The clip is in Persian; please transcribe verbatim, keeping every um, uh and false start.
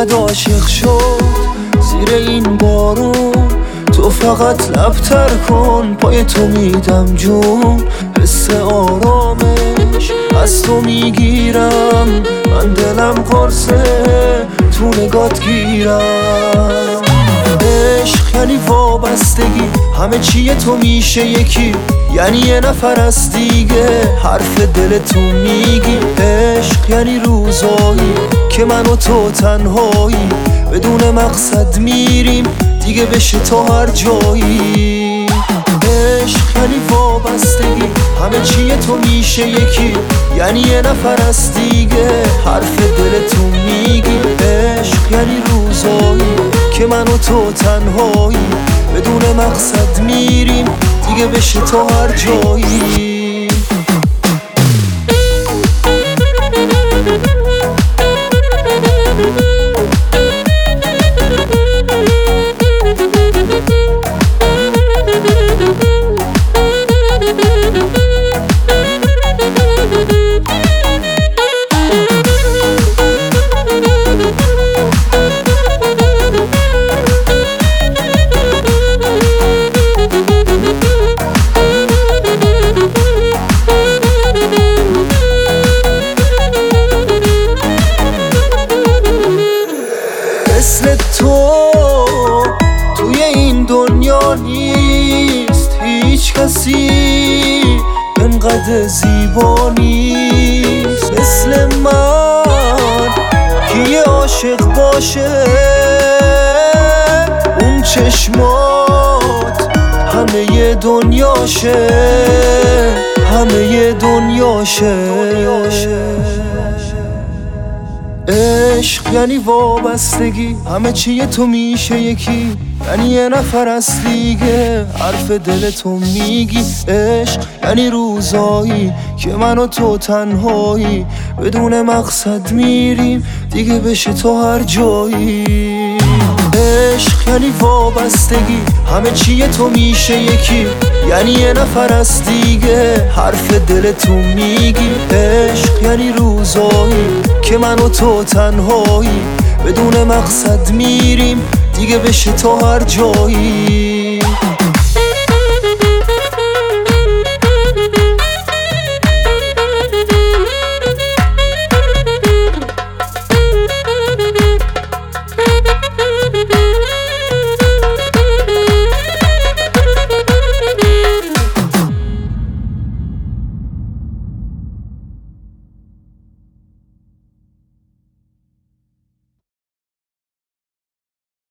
انقدر عاشق شد زیر این بارون. تو فقط لبتر کن، پای تو میدم جون. حس آرامش از تو میگیرم، من دلم قرصه تو نگات گیرم. عشق یعنی وابستگی، همه چیه تو میشه یکی، یعنی یه نفر از دیگه حرف دل تو میگی. عشق یعنی روزایی که من و تو تنهایی، بدون مقصد میریم دیگه بشه تا هر جایی. عشق یعنی وابستگی، همه چیه تو میشه یکی، یعنی یه نفر از دیگه حرف دل تو میگی. عشق یعنی روزایی که من و تو تنهایی، بدون مقصد میریم دیگه بشه تا هر جایی. مثل تو توی این دنیا نیست هیچ کسی انقدر زیبا نیست مثل من که یه عاشق باشه. اون چشمات همه ی دنیاشه، همه ی دنیاشه. عشق یعنی وابستگی، همه چیه تو میشه یکی، یعنی یه نفر از دیگه حرف دل تو میگی. عشق یعنی روزایی که من و تو تنهایی، بدون مقصد میریم دیگه بشه تا هر جایی. عشق یعنی وابستگی، همه چیه تو میشه یکی، یعنی یه نفر از دیگه حرف دل تو میگی. عشق یعنی روزایی که من و تو تنهایی، بدون مقصد میریم دیگه بشه تا هر جایی.